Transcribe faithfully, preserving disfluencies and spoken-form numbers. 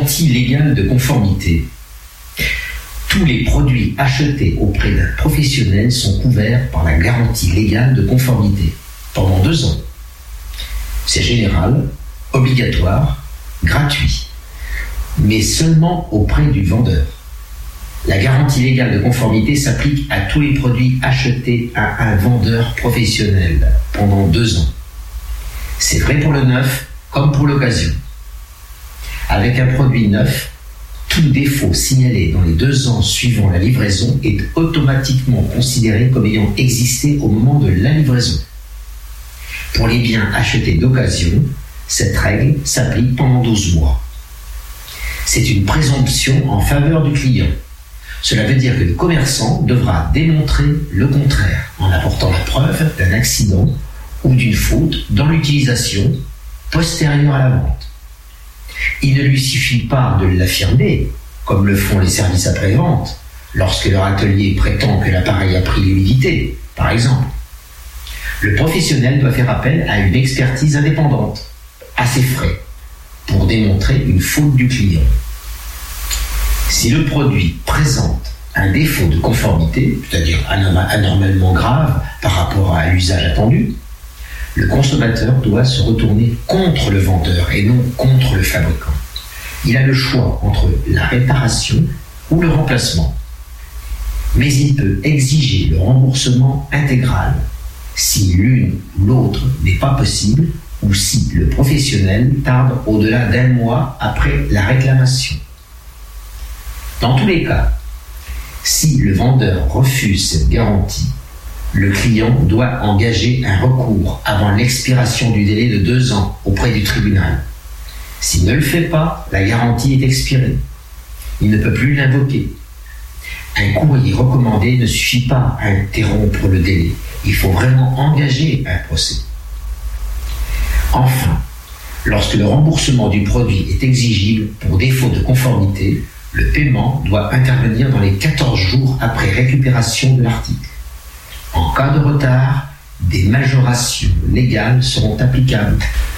garantie légale de conformité. Tous les produits achetés auprès d'un professionnel sont couverts par la garantie légale de conformité pendant deux ans. C'est général, obligatoire, gratuit, mais seulement auprès du vendeur. La garantie légale de conformité s'applique à tous les produits achetés à un vendeur professionnel pendant deux ans. C'est vrai pour le neuf comme pour l'occasion. Avec un produit neuf, tout défaut signalé dans les deux ans suivant la livraison est automatiquement considéré comme ayant existé au moment de la livraison. Pour les biens achetés d'occasion, cette règle s'applique pendant douze mois. C'est une présomption en faveur du client. Cela veut dire que le commerçant devra démontrer le contraire en apportant la preuve d'un accident ou d'une faute dans l'utilisation postérieure à la vente. Il ne lui suffit pas de l'affirmer, comme le font les services après-vente, lorsque leur atelier prétend que l'appareil a pris l'humidité, par exemple. Le professionnel doit faire appel à une expertise indépendante, à ses frais, pour démontrer une faute du client. Si le produit présente un défaut de conformité, c'est-à-dire anormalement grave par rapport à l'usage attendu, le consommateur doit se retourner contre le vendeur et non contre le fabricant. Il a le choix entre la réparation ou le remplacement. Mais il peut exiger le remboursement intégral si l'une ou l'autre n'est pas possible ou si le professionnel tarde au-delà d'un mois après la réclamation. Dans tous les cas, si le vendeur refuse cette garantie, le client doit engager un recours avant l'expiration du délai de deux ans auprès du tribunal. S'il ne le fait pas, la garantie est expirée. Il ne peut plus l'invoquer. Un courrier recommandé ne suffit pas à interrompre le délai. Il faut vraiment engager un procès. Enfin, lorsque le remboursement du produit est exigible pour défaut de conformité, le paiement doit intervenir dans les quatorze jours après récupération de l'article. En cas de retard, des majorations légales seront applicables.